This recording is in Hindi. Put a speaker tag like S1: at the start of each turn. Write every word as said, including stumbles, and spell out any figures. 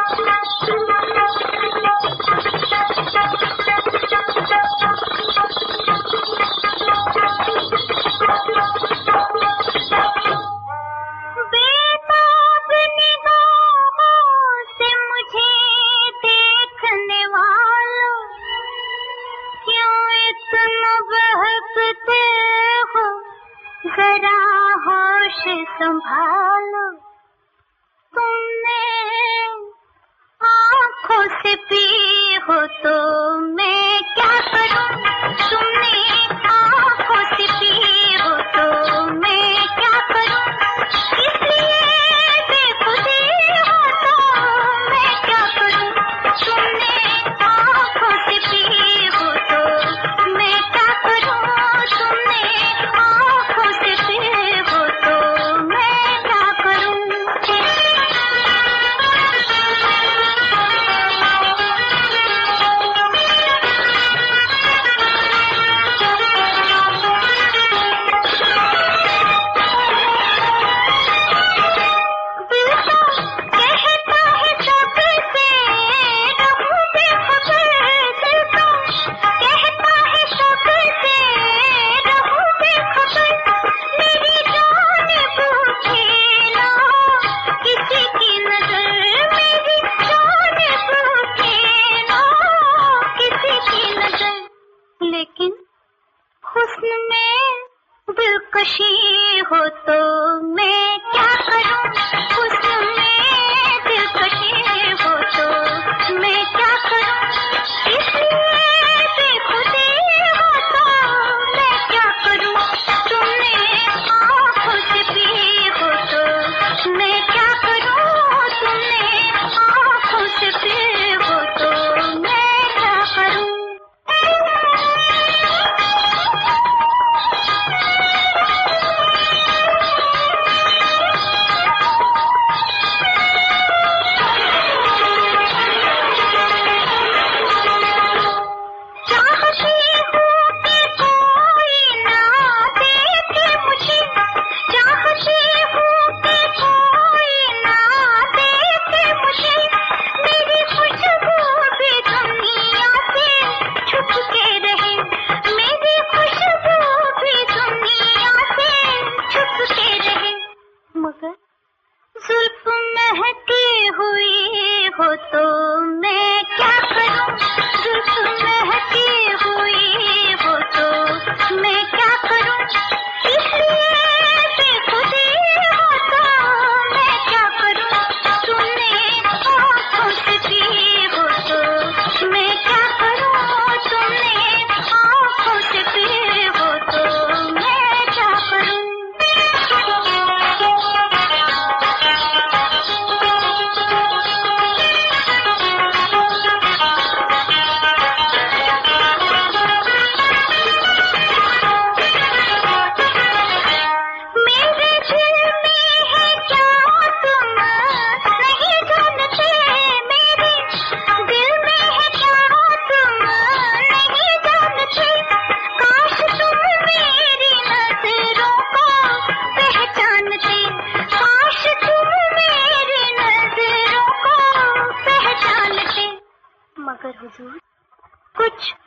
S1: जरा होश संभालो, तुमने आँखों से पी हो तो मैं क्या करूं। तुमने आँखों से पी हो तो मैं क्या करूं। इसलिए बेखुदी हो तो मैं क्या करूं। तुमने आँखों से पी हो तो मैं क्या करूं। तुमने आँखों से पी हो तो मैं क्या करूं। लेकिन हुस्न में दिलकशी हो तो मैं क्या करूं। हुस्न में दिलकशी हो तो मैं क्या करूं। इसलिए बेखुदी हो तो मैं क्या करूं। तुमने आँखों से पी हो तो मैं क्या करूं। तुमने आँखों से पी हो तो मैं क्या करूं। मगर जुल्फ महकी हुई हो तो मैं क्या करूं। जुल्फ महकी हुई हो तो मैं क्या करूं। इसलिए बेखुदी हो तो मैं क्या करूं। तुमने आँखों से पी हो तो मैं क्या करूं। तुमने आँखों से पी हो तो मैं क्या करूं। मगर हुजूर कुछ